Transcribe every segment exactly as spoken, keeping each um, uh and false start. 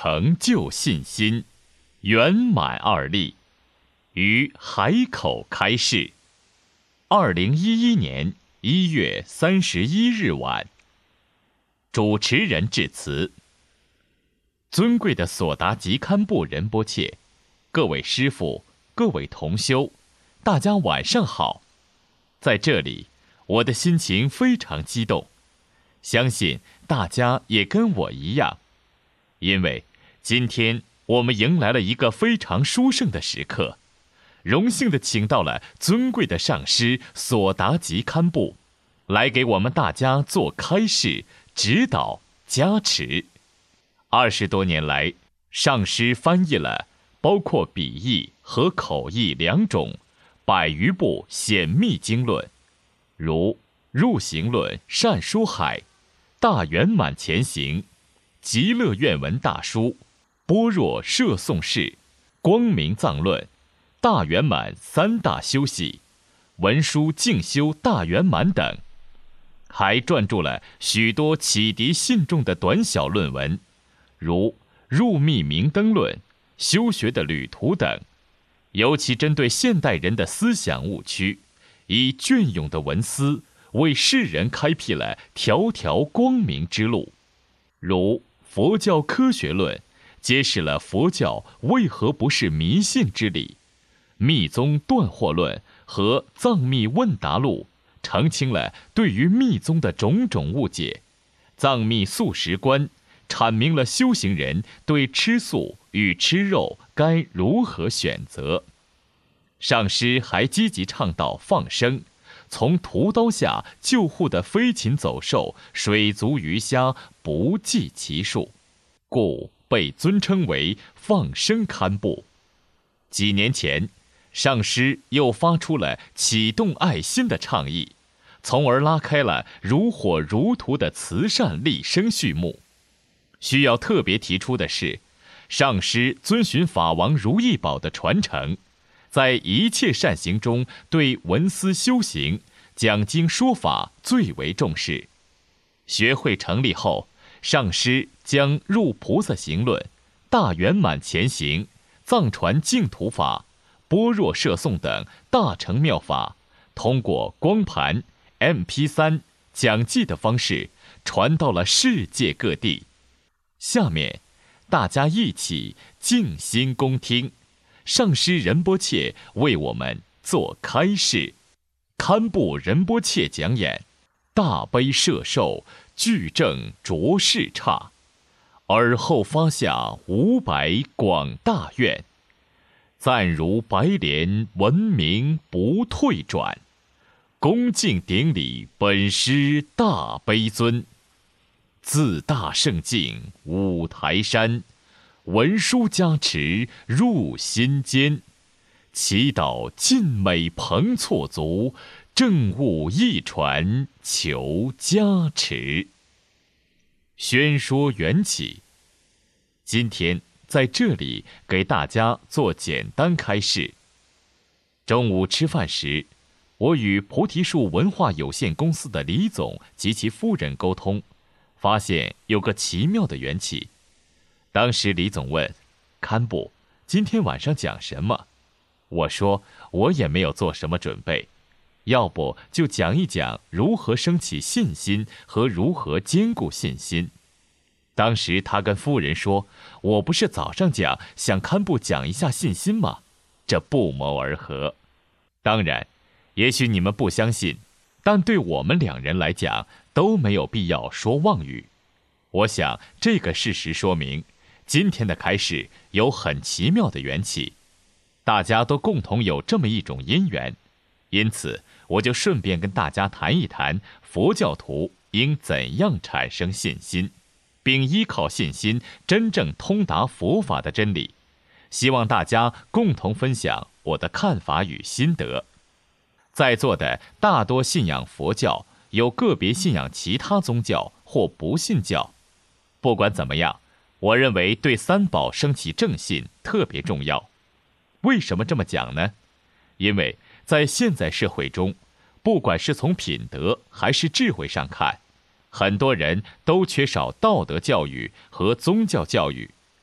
成就信心，圆满二立，于海口开市。二零一一年一月三十一日晚，主持人致辞。尊贵的索达吉堪布仁波切，各位师父，各位同修，大家晚上好。在这里，我的心情非常激动，相信大家也跟我一样，因为今天我们迎来了一个非常殊胜的时刻，荣幸地请到了尊贵的上师索达吉堪布，来给我们大家做开示、指导、加持。二十多年来，上师翻译了包括笔译和口译两种百余部显密经论，如入行论、善书海、大圆满前行、极乐愿文大书、般若摄颂释、光明藏论、大圆满三大修习、文殊静修大圆满等，还撰著了许多启迪信众的短小论文，如入密明灯论、修学的旅途等，尤其针对现代人的思想误区，以隽永的文思为世人开辟了条条光明之路。如佛教科学论揭示了佛教为何不是迷信之理，密宗断惑论和藏密问答录澄清了对于密宗的种种误解，藏密素食观阐明了修行人对吃素与吃肉该如何选择。上师还积极倡导放生，从屠刀下救护的飞禽走兽、水族鱼虾不计其数，故被尊称为放生堪布。几年前，上师又发出了启动爱心的倡议，从而拉开了如火如荼的慈善立生序幕。需要特别提出的是，上师遵循法王如意宝的传承，在一切善行中对文思修行、讲经说法最为重视。学会成立后，上师将入菩萨行论、大圆满前行、藏传净土法、般若摄颂等大乘妙法，通过光盘、M P 三 讲记的方式传到了世界各地。下面，大家一起静心恭听，上师仁波切为我们做开示。堪布仁波切讲演：大悲摄受，具正着世刹，尔后发下五百广大愿，赞如白莲闻名不退转，恭敬顶礼本师大悲尊。自大圣境五台山，文殊加持入心间，祈祷尽美彭措足，正悟一传求加持。宣说缘起，今天在这里给大家做简单开示。中午吃饭时，我与菩提树文化有限公司的李总及其夫人沟通，发现有个奇妙的缘起。当时李总问：堪布，今天晚上讲什么？我说我也没有做什么准备，要不就讲一讲如何升起信心和如何兼顾信心。当时他跟夫人说，我不是早上讲想堪布讲一下信心吗？这不谋而合。当然，也许你们不相信，但对我们两人来讲都没有必要说妄语。我想这个事实说明，今天的开示有很奇妙的缘起，大家都共同有这么一种因缘，因此我就顺便跟大家谈一谈佛教徒应怎样产生信心，并依靠信心真正通达佛法的真理。希望大家共同分享我的看法与心得。在座的大多信仰佛教，有个别信仰其他宗教或不信教。不管怎么样，我认为对三宝升起正信特别重要。为什么这么讲呢？因为在现在社会中，不管是从品德还是智慧上看，很多人都缺少道德教育和宗教教育。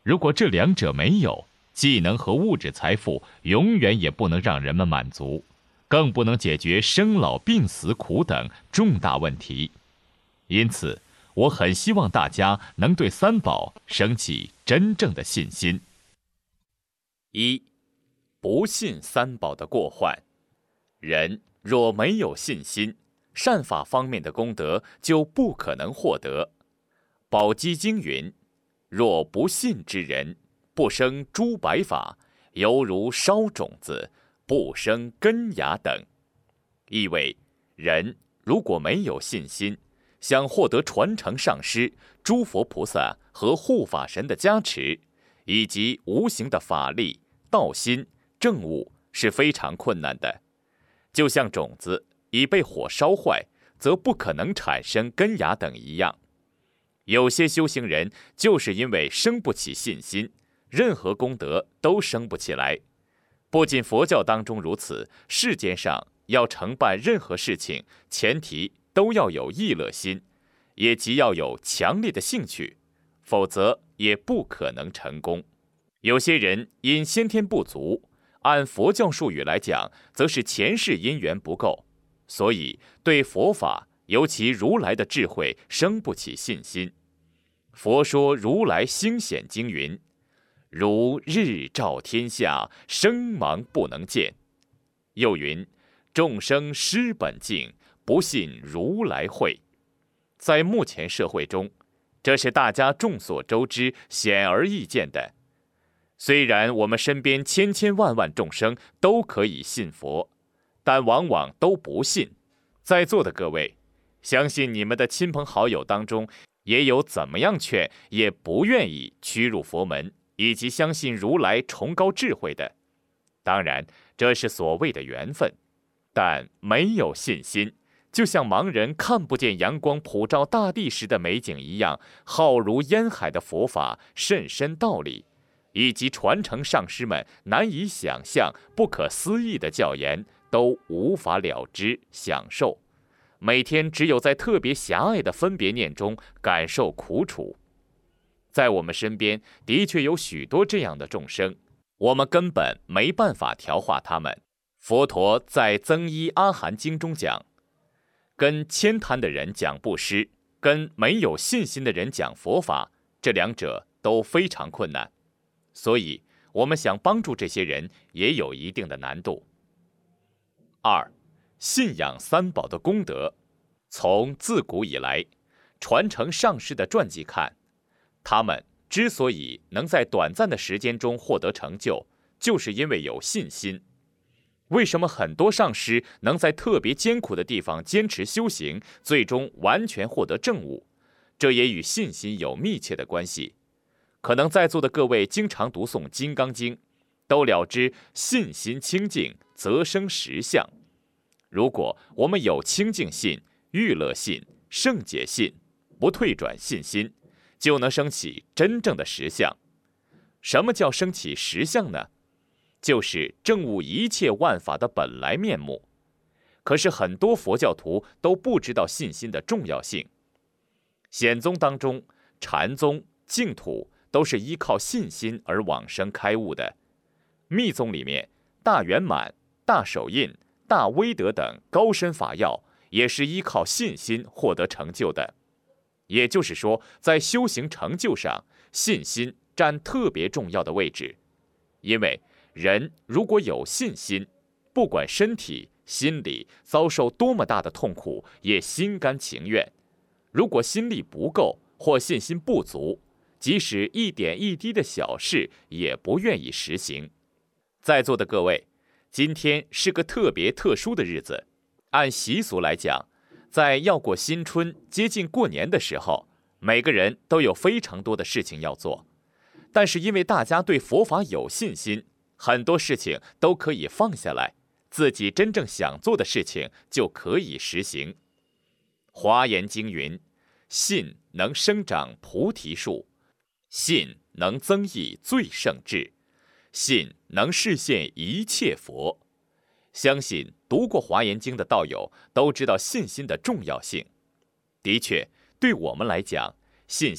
如果这两者没有，技能和物质财富永远也不能让人们满足，更不能解决生老病死苦等重大问题。因此，我很希望大家能对三宝升起真正的信心。 一、不信三宝的过患。人若没有信心，善法方面的功德就不可能获得。宝积经云：若不信之人，不生诸白法，犹如烧种子，不生根芽等。意味人如果没有信心，想获得传承上师、诸佛菩萨和护法神的加持，以及无形的法力、道心、正悟，是非常困难的。就像种子已被火烧坏，则不可能产生根芽等一样。有些修行人就是因为生不起信心，任何功德都生不起来。不仅佛教当中如此，世间上要承办任何事情，前提都要有意乐心，也即要有强烈的兴趣，否则也不可能成功。有些人因先天不足，按佛教术语来讲，则是前世因缘不够，所以对佛法，尤其如来的智慧生不起信心。佛说如来星显经云：如日照天下，生盲不能见。又云：众生失本净，不信如来慧。在目前社会中，这是大家众所周知、显而易见的。虽然我们身边千千万万众生都可以信佛，但往往都不信。在座的各位，相信你们的亲朋好友当中，也有怎么样劝也不愿意趋入佛门，以及相信如来崇高智慧的。当然，这是所谓的缘分，但没有信心，就像盲人看不见阳光普照大地时的美景一样，浩如烟海的佛法甚深道理，以及传承上师们难以想象、不可思议的教言，都无法了知享受。每天只有在特别狭隘的分别念中感受苦楚。在我们身边的确有许多这样的众生，我们根本没办法调化他们。佛陀在《增一阿含经》中讲，跟谦贪的人讲布施，跟没有信心的人讲佛法，这两者都非常困难。所以，我们想帮助这些人，也有一定的难度。二、信仰三宝的功德。从自古以来，传承上师的传记看，他们之所以能在短暂的时间中获得成就，就是因为有信心。为什么很多上师能在特别艰苦的地方坚持修行，最终完全获得正悟？这也与信心有密切的关系。可能在座的各位经常读诵《金刚经》，都了知信心清净，则生实相。如果我们有清净信、欲乐信、圣解信，不退转信心，就能升起真正的实相。什么叫升起实相呢？就是证悟一切万法的本来面目。可是很多佛教徒都不知道信心的重要性。显宗当中，禅宗、净土都是依靠信心而往生开悟的。密宗里面，大圆满、大手印、大威德等高深法要，也是依靠信心获得成就的。也就是说，在修行成就上，信心占特别重要的位置。因为人如果有信心，不管身体、心理遭受多么大的痛苦，也心甘情愿。如果心力不够或信心不足，即使一点一滴的小事，也不愿意实行。在座的各位，今天是个特别特殊的日子。按习俗来讲，在要过新春、接近过年的时候，每个人都有非常多的事情要做。但是因为大家对佛法有信心，很多事情都可以放下来，自己真正想做的事情就可以实行。华严经云：信能生长菩提树，信能增益最胜智，信能示现一切佛。相信读过华严经的道友都知道信心的重要性。的确，对我们来讲，信心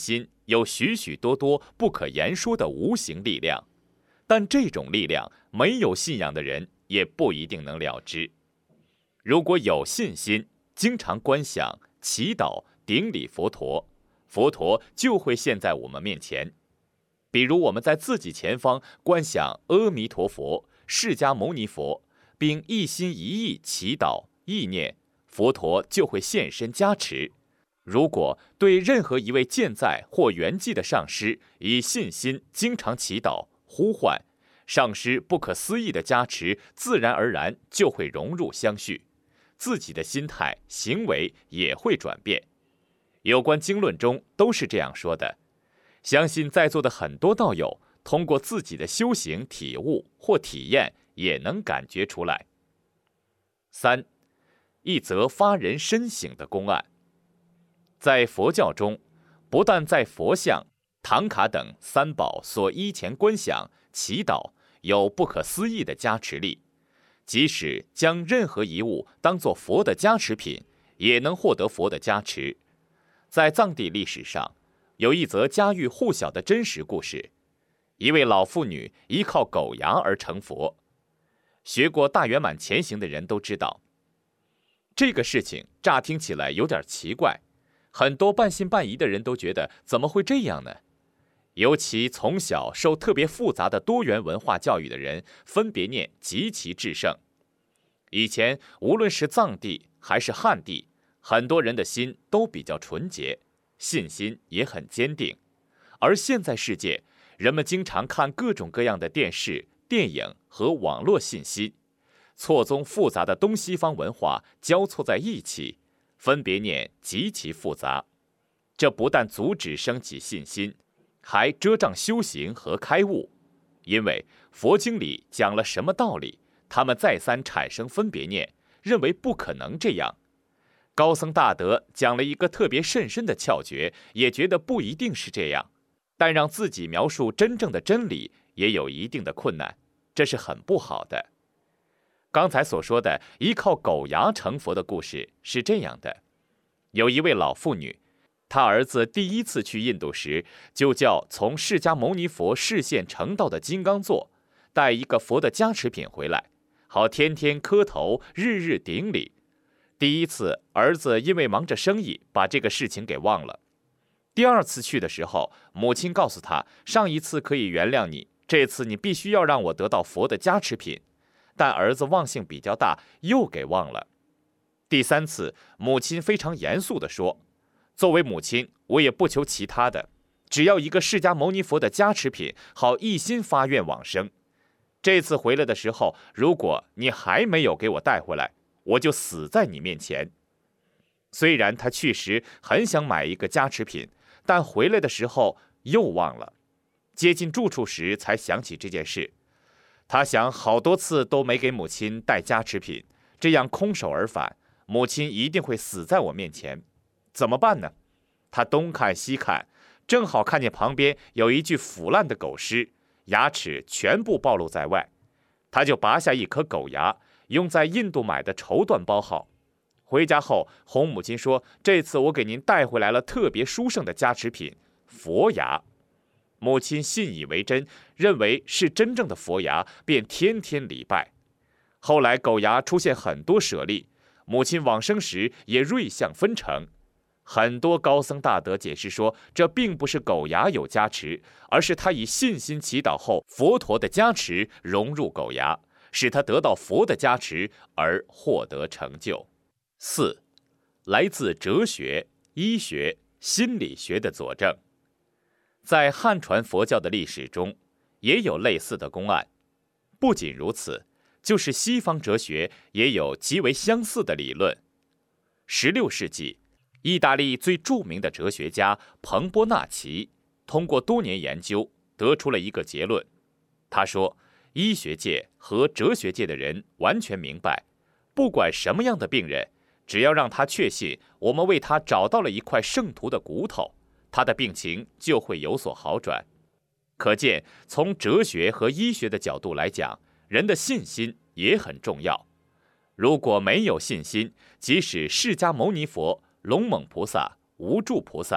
有许许多多不可言说的无形力量，但这种力量没有信仰的人也不一定能了知。如果有信心，经常观想、祈祷、顶礼佛陀，佛陀就会现在我们面前。比如我们在自己前方观想阿弥陀佛、释迦牟尼佛，并一心一意祈祷、意念，佛陀就会现身加持。如果对任何一位健在或圆寂的上师以信心经常祈祷、呼唤，上师不可思议的加持自然而然就会融入相续，自己的心态、行为也会转变。有关经论中都是这样说的，相信在座的很多道友通过自己的修行体悟或体验也能感觉出来。三，一则发人深省的公案。在佛教中，不但在佛像、唐卡等三宝所依前观想、祈祷有不可思议的加持力，即使将任何一物当作佛的加持品，也能获得佛的加持。在藏地历史上，有一则家喻户晓的真实故事：一位老妇女依靠狗牙而成佛。学过大圆满前行的人都知道，这个事情乍听起来有点奇怪，很多半信半疑的人都觉得怎么会这样呢？尤其从小受特别复杂的多元文化教育的人，分别念极其制胜。以前无论是藏地还是汉地，很多人的心都比较纯洁，信心也很坚定。而现在世界，人们经常看各种各样的电视、电影和网络信息，错综复杂的东西方文化交错在一起，分别念极其复杂。这不但阻止升起信心，还遮障修行和开悟。因为佛经里讲了什么道理，他们再三产生分别念，认为不可能这样。高僧大德讲了一个特别甚深的窍诀，也觉得不一定是这样，但让自己描述真正的真理也有一定的困难，这是很不好的。刚才所说的依靠狗牙成佛的故事是这样的：有一位老妇女，她儿子第一次去印度时，就叫从释迦牟尼佛示现成道的金刚座带一个佛的加持品回来，好天天磕头，日日顶礼。第一次儿子因为忙着生意，把这个事情给忘了。第二次去的时候，母亲告诉他，上一次可以原谅你，这次你必须要让我得到佛的加持品。但儿子忘性比较大，又给忘了。第三次，母亲非常严肃地说，作为母亲，我也不求其他的，只要一个释迦牟尼佛的加持品，好一心发愿往生。这次回来的时候，如果你还没有给我带回来，我就死在你面前。虽然他去时很想买一个加持品，但回来的时候又忘了。接近住处时才想起这件事。他想好多次都没给母亲带加持品，这样空手而返，母亲一定会死在我面前。怎么办呢？他东看西看，正好看见旁边有一具腐烂的狗尸，牙齿全部暴露在外。他就拔下一颗狗牙，用在印度买的绸缎包好。回家后哄母亲说，这次我给您带回来了特别殊胜的加持品佛牙。母亲信以为真，认为是真正的佛牙，便天天礼拜。后来狗牙出现很多舍利，母亲往生时也瑞相纷呈。很多高僧大德解释说，这并不是狗牙有加持，而是他以信心祈祷后，佛陀的加持融入狗牙，使他得到佛的加持而获得成就。四，来自哲学、医学、心理学的佐证。在汉传佛教的历史中，也有类似的公案。不仅如此，就是西方哲学也有极为相似的理论。十六世纪，意大利最著名的哲学家彭波纳奇通过多年研究，得出了一个结论。他说，医学界和哲学界的人完全明白，不管什么样的病人，只要让他确信我们为他找到了一块圣徒的骨头，他的病情就会有所好转。可见，从哲学和医学的角度来讲，人的信心也很重要。如果没有信心，即使释迦牟尼佛、龙猛菩萨、无住菩萨、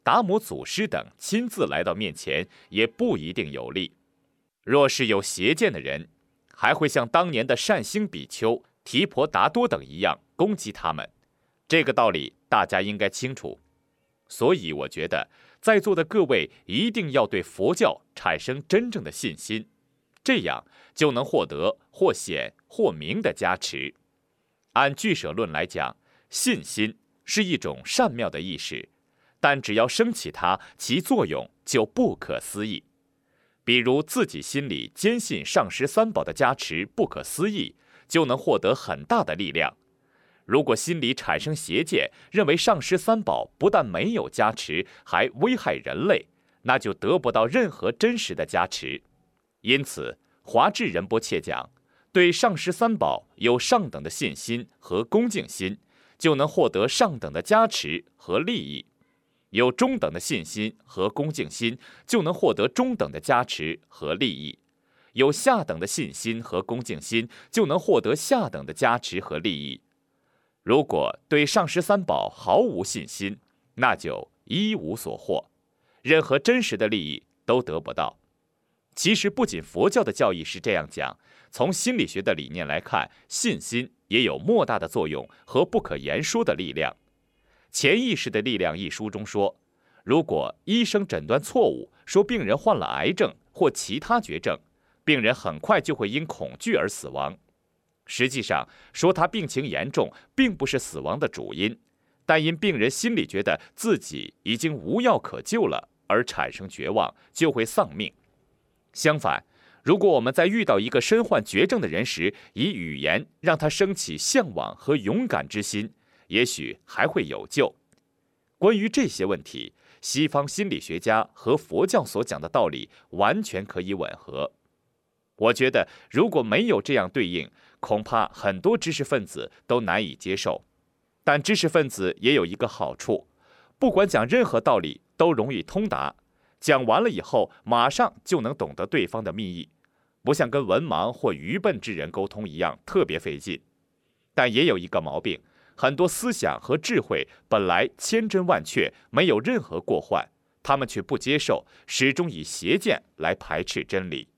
达摩祖师等亲自来到面前，也不一定有利。若是有邪见的人，还会像当年的善星比丘、提婆达多等一样攻击他们。这个道理大家应该清楚。所以我觉得在座的各位一定要对佛教产生真正的信心，这样就能获得或显或明的加持。按俱舍论来讲，信心是一种善妙的意识，但只要升起它，其作用就不可思议。比如自己心里坚信上师三宝的加持不可思议，就能获得很大的力量。如果心里产生邪见，认为上师三宝不但没有加持，还危害人类，那就得不到任何真实的加持。因此，华智仁波切讲，对上师三宝有上等的信心和恭敬心，就能获得上等的加持和利益；有中等的信心和恭敬心，就能获得中等的加持和利益；有下等的信心和恭敬心，就能获得下等的加持和利益。如果对上师三宝毫无信心，那就一无所获，任何真实的利益都得不到。其实不仅佛教的教义是这样讲，从心理学的理念来看，信心也有莫大的作用和不可言说的力量。《潜意识的力量》一书中说，如果医生诊断错误，说病人患了癌症或其他绝症，病人很快就会因恐惧而死亡。实际上，说他病情严重，并不是死亡的主因，但因病人心里觉得自己已经无药可救了，而产生绝望，就会丧命。相反，如果我们在遇到一个身患绝症的人时，以语言让他升起向往和勇敢之心，也许还会有救。关于这些问题，西方心理学家和佛教所讲的道理完全可以吻合。我觉得，如果没有这样对应，恐怕很多知识分子都难以接受。但知识分子也有一个好处，不管讲任何道理都容易通达，讲完了以后马上就能懂得对方的密意，不像跟文盲或愚笨之人沟通一样特别费劲。但也有一个毛病，很多思想和智慧本来千真万确，没有任何过患，他们却不接受，始终以邪见来排斥真理。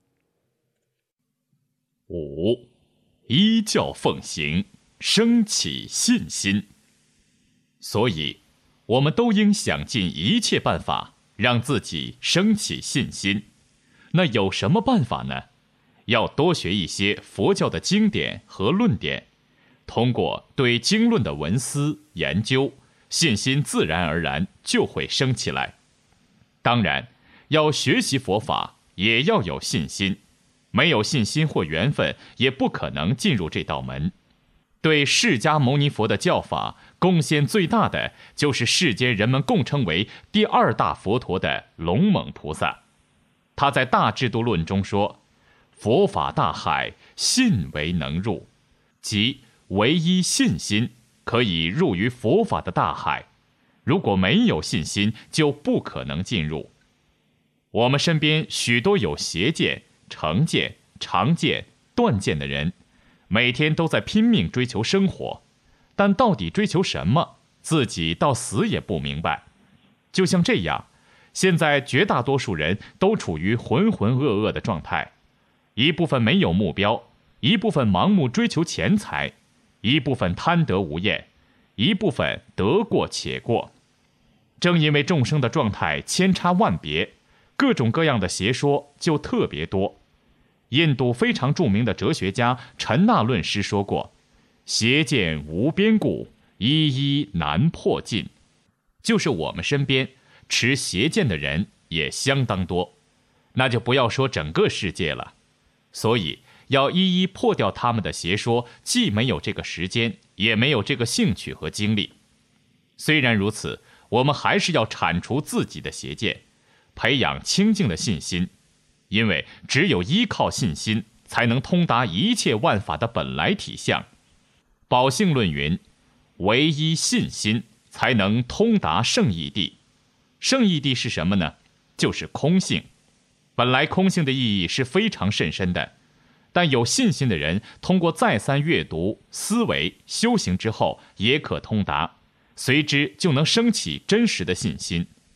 五，依教奉行，升起信心。所以，我们都应想尽一切办法，让自己升起信心。那有什么办法呢？要多学一些佛教的经典和论点，通过对经论的文思研究，信心自然而然就会升起来。当然，要学习佛法，也要有信心。没有信心或缘分，也不可能进入这道门。对释迦牟尼佛的教法贡献最大的，就是世间人们共称为第二大佛陀的龙猛菩萨。他在《大智度论》中说：“佛法大海，信为能入，即唯一信心可以入于佛法的大海。如果没有信心，就不可能进入。”我们身边许多有邪见、成见、常见、断见的人，每天都在拼命追求生活，但到底追求什么，自己到死也不明白。就像这样，现在绝大多数人都处于浑浑噩噩的状态，一部分没有目标，一部分盲目追求钱财，一部分贪得无厌，一部分得过且过。正因为众生的状态千差万别，各种各样的邪说就特别多。印度非常著名的哲学家陈那论师说过：“邪见无边故，一一难破尽。”就是我们身边持邪见的人也相当多，那就不要说整个世界了。所以要一一破掉他们的邪说，既没有这个时间，也没有这个兴趣和精力。虽然如此，我们还是要铲除自己的邪见，培养清净的信心。因为只有依靠信心，才能通达一切万法的本来体相。宝性论云：“唯一信心，才能通达圣义谛。”圣义谛是什么呢？就是空性。本来空性的意义是非常甚深的，但有信心的人，通过再三阅读、思维、修行之后，也可通达，随之就能升起真实的信心。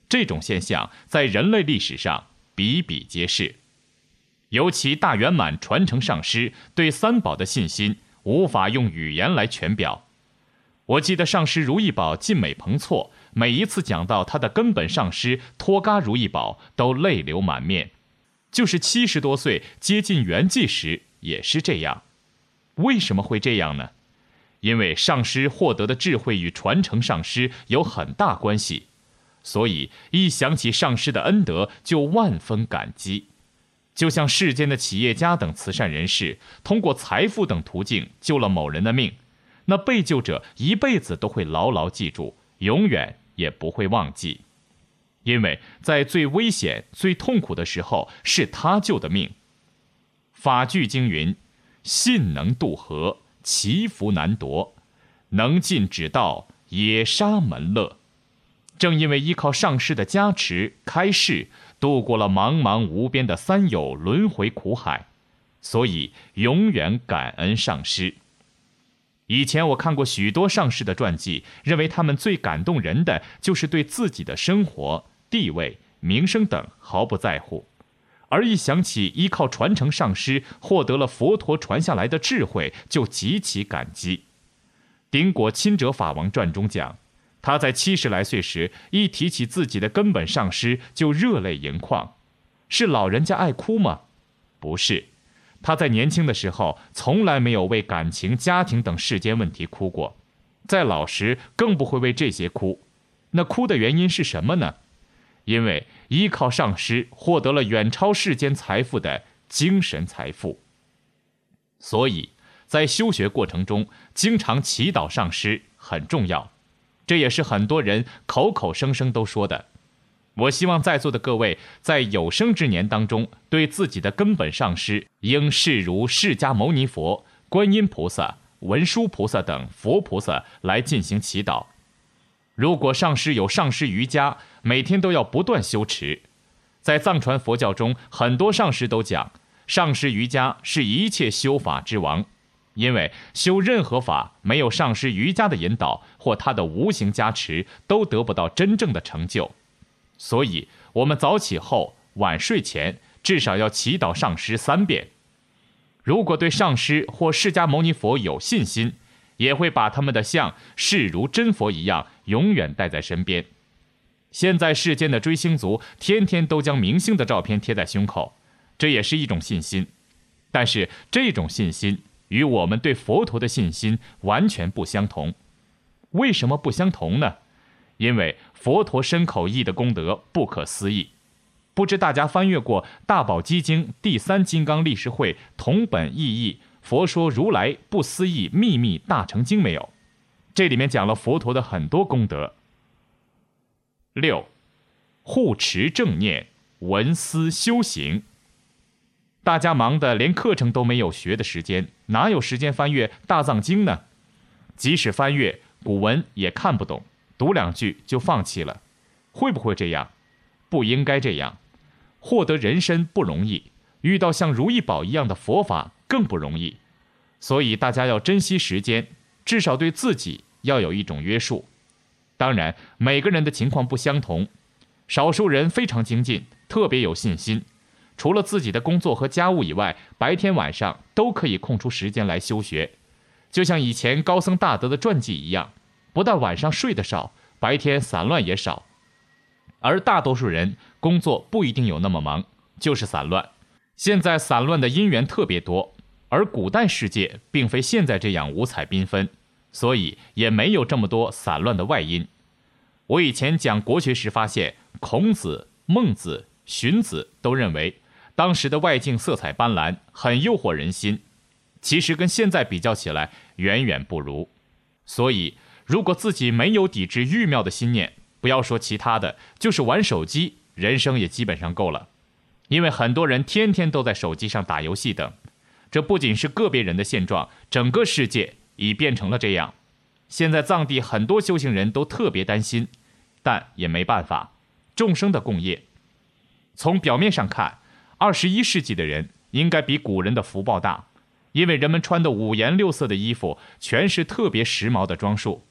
这种现象在人类历史上比比皆是。尤其大圆满传承上师对三宝的信心，无法用语言来全表。我记得上师如意宝晋美彭措每一次讲到他的根本上师托嘎如意宝，都泪流满面。就是七十多岁接近圆寂时也是这样。为什么会这样呢？因为上师获得的智慧与传承上师有很大关系，所以一想起上师的恩德就万分感激。就像世间的企业家等慈善人士通过财富等途径救了某人的命，那被救者一辈子都会牢牢记住，永远也不会忘记。因为在最危险最痛苦的时候是他救的命。法句经云，信能渡河，祈福难夺，能尽指道，也沙门乐。正因为依靠上师的加持开示，度过了茫茫无边的三有轮回苦海，所以永远感恩上师。以前我看过许多上师的传记，认为他们最感动人的就是对自己的生活、地位、名声等毫不在乎，而一想起依靠传承上师获得了佛陀传下来的智慧，就极其感激。顶果钦者法王传中讲，他在七十来岁时，一提起自己的根本上师就热泪盈眶。是老人家爱哭吗？不是，他在年轻的时候从来没有为感情、家庭等世间问题哭过，在老时更不会为这些哭。那哭的原因是什么呢？因为依靠上师获得了远超世间财富的精神财富。所以在修学过程中，经常祈祷上师很重要。这也是很多人口口声声都说的。我希望在座的各位在有生之年当中，对自己的根本上师应视如释迦牟尼佛、观音菩萨、文殊菩萨等佛菩萨来进行祈祷。如果上师有上师瑜伽，每天都要不断修持。在藏传佛教中，很多上师都讲，上师瑜伽是一切修法之王。因为修任何法，没有上师瑜伽的引导或他的无形加持，都得不到真正的成就。所以我们早起后、晚睡前至少要祈祷上师三遍。如果对上师或释迦牟尼佛有信心，也会把他们的像视如真佛一样，永远带在身边。现在世间的追星族天天都将明星的照片贴在胸口，这也是一种信心。但是这种信心与我们对佛陀的信心完全不相同。为什么不相同呢？因为佛陀身口意的功德不可思议。不知大家翻阅过《大宝积经》第三金刚力士会同本意义佛说如来不思议秘密大乘经没有？这里面讲了佛陀的很多功德。六，护持正念，闻思修行。大家忙得连课程都没有学的时间，哪有时间翻阅大藏经呢？即使翻阅古文也看不懂，读两句就放弃了。会不会这样？不应该这样。获得人身不容易，遇到像如意宝一样的佛法更不容易。所以大家要珍惜时间，至少对自己要有一种约束。当然，每个人的情况不相同，少数人非常精进，特别有信心，除了自己的工作和家务以外，白天晚上都可以空出时间来修学。就像以前高僧大德的传记一样，不但晚上睡得少，白天散乱也少。而大多数人工作不一定有那么忙，就是散乱。现在散乱的因缘特别多，而古代世界并非现在这样五彩缤纷，所以也没有这么多散乱的外因。我以前讲国学时发现，孔子、孟子、荀子都认为当时的外境色彩斑斓，很诱惑人心，其实跟现在比较起来远远不如。所以如果自己没有抵制欲妙的心念，不要说其他的，就是玩手机，人生也基本上够了。因为很多人天天都在手机上打游戏等，这不仅是个别人的现状，整个世界已变成了这样。现在藏地很多修行人都特别担心，但也没办法，众生的共业。从表面上看，二十一世纪的人应该比古人的福报大，因为人们穿的五颜六色的衣服全是特别时髦的装束，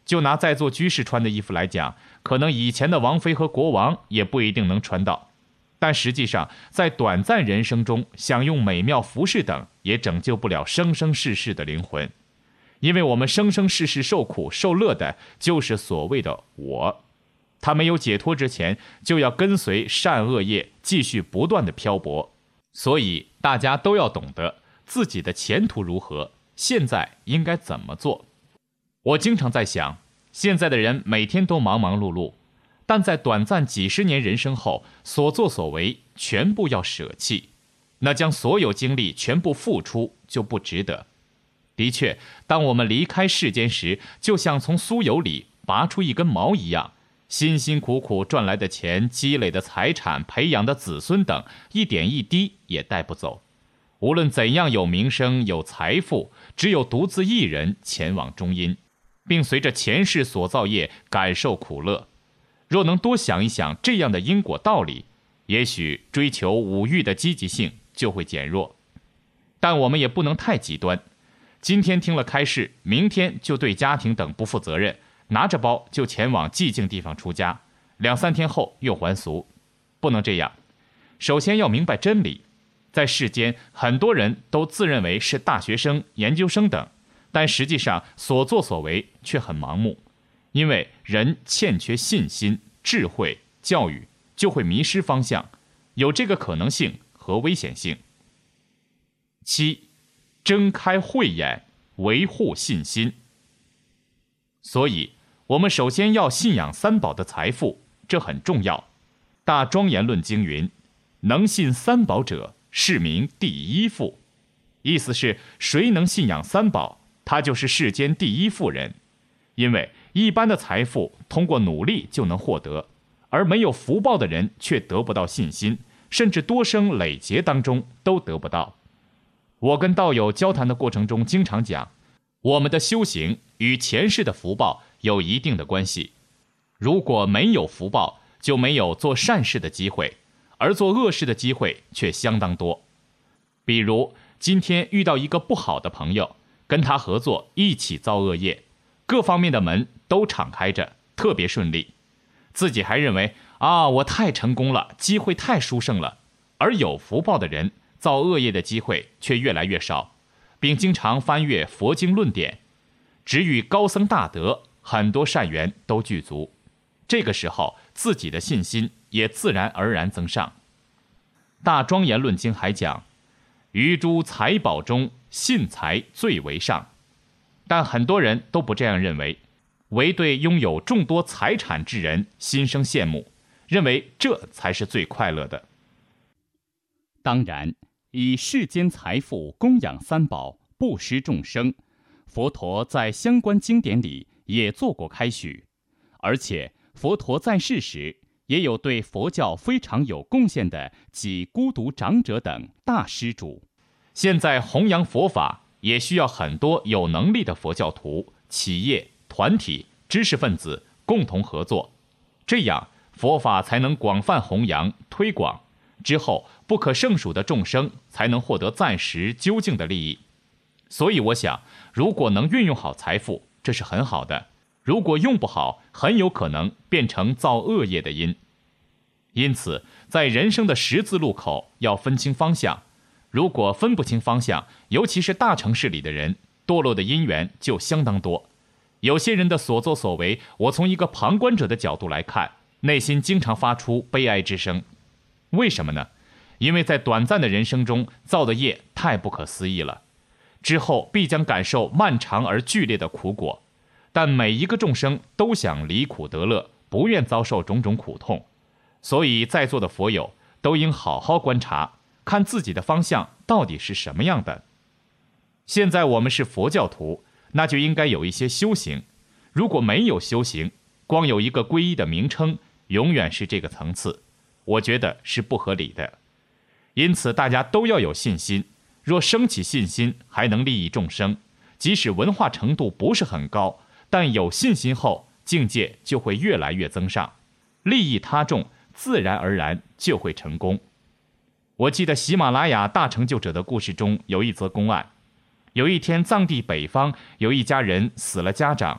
就拿在座居士穿的衣服来讲，可能以前的王妃和国王也不一定能穿到，但实际上在短暂人生中享用美妙服饰等，也拯救不了生生世世的灵魂。因为我们生生世世受苦受乐的就是所谓的我，他没有解脱之前，就要跟随善恶业继续不断的漂泊。所以大家都要懂得自己的前途如何，现在应该怎么做。我经常在想，现在的人每天都忙忙碌碌，但在短暂几十年人生后，所作所为全部要舍弃，那将所有精力全部付出就不值得。的确，当我们离开世间时，就像从酥油里拔出一根毛一样，辛辛苦苦赚来的钱、积累的财产、培养的子孙等，一点一滴也带不走。无论怎样有名声、有财富，只有独自一人前往中阴，并随着前世所造业感受苦乐。若能多想一想这样的因果道理，也许追求五欲的积极性就会减弱。但我们也不能太极端，今天听了开示，明天就对家庭等不负责任，拿着包就前往寂静地方出家，两三天后又还俗，不能这样。首先要明白真理，在世间很多人都自认为是大学生、研究生等，但实际上所作所为却很盲目，因为人欠缺信心、智慧、教育，就会迷失方向，有这个可能性和危险性。七，睁开慧眼，维护信心。所以我们首先要信仰三宝的财富，这很重要。大庄严论经云，能信三宝者，是名第一富。意思是谁能信仰三宝，他就是世间第一富人。因为一般的财富通过努力就能获得，而没有福报的人却得不到信心，甚至多生累劫当中都得不到。我跟道友交谈的过程中经常讲，我们的修行与前世的福报有一定的关系。如果没有福报，就没有做善事的机会，而做恶事的机会却相当多。比如今天遇到一个不好的朋友，跟他合作一起造恶业，各方面的门都敞开着，特别顺利，自己还认为啊，我太成功了，机会太殊胜了。而有福报的人造恶业的机会却越来越少，并经常翻阅佛经论点，只与高僧大德，很多善缘都具足。这个时候自己的信心也自然而然增上。大庄严论经还讲，于诸财宝中，信财最为上。但很多人都不这样认为，唯对拥有众多财产之人心生羡慕，认为这才是最快乐的。 当然，以世间财富供养三宝，布施众生，佛陀在相关经典里也做过开许，而且佛陀在世时也有对佛教非常有贡献的几孤独长者等大施主。 现在弘扬佛法也需要很多有能力的佛教徒、企业、团体、知识分子共同合作，这样佛法才能广泛弘扬推广，之后不可胜数的众生才能获得暂时究竟的利益。所以我想，如果能运用好财富，这是很好的；如果用不好，很有可能变成造恶业的因。因此在人生的十字路口要分清方向，如果分不清方向，尤其是大城市里的人，堕落的因缘就相当多。有些人的所作所为，我从一个旁观者的角度来看，内心经常发出悲哀之声。为什么呢？因为在短暂的人生中造的业太不可思议了，之后必将感受漫长而剧烈的苦果。但每一个众生都想离苦得乐，不愿遭受种种苦痛，所以在座的佛友都应好好观察，看自己的方向到底是什么样的。现在我们是佛教徒，那就应该有一些修行。如果没有修行，光有一个皈依的名称，永远是这个层次，我觉得是不合理的。因此大家都要有信心，若升起信心，还能利益众生。即使文化程度不是很高，但有信心后，境界就会越来越增上，利益他众，自然而然就会成功。我记得喜马拉雅大成就者的故事中有一则公案，有一天藏地北方有一家人死了家长，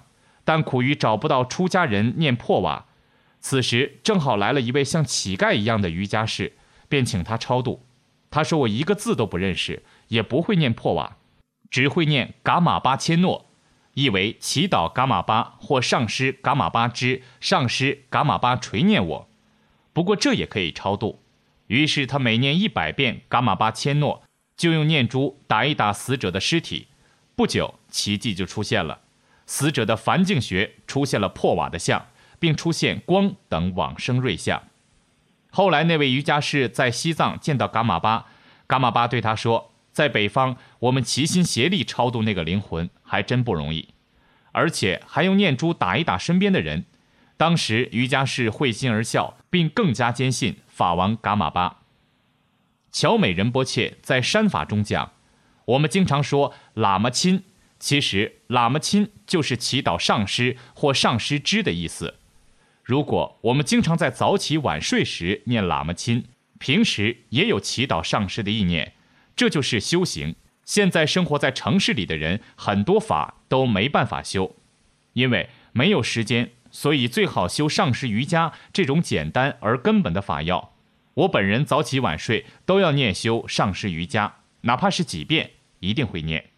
但苦于找不到出家人念破瓦。此时正好来了一位像乞丐一样的瑜伽士，便请他超度。他说我一个字都不认识，也不会念破瓦，只会念噶玛巴切诺，意为祈祷噶玛巴或上师噶玛巴之上师噶玛巴垂念我。不过这也可以超度。于是他每念一百遍噶玛巴切诺，就用念珠打一打死者的尸体。不久，奇迹就出现了，死者的梵净穴出现了破瓦的相，并出现光等往生瑞相。后来那位瑜伽士在西藏见到噶玛巴，噶玛巴对他说，在北方我们齐心协力超度那个灵魂还真不容易，而且还用念珠打一打身边的人。当时瑜伽士会心而笑，并更加坚信法王噶玛巴。乔美仁波切在山法中讲，我们经常说喇嘛亲，其实喇嘛亲就是祈祷上师或上师之的意思。如果我们经常在早起晚睡时念喇嘛亲，平时也有祈祷上师的意念，这就是修行。现在生活在城市里的人，很多法都没办法修，因为没有时间，所以最好修上师瑜伽这种简单而根本的法要。我本人早起晚睡都要念修上师瑜伽，哪怕是几遍，一定会念。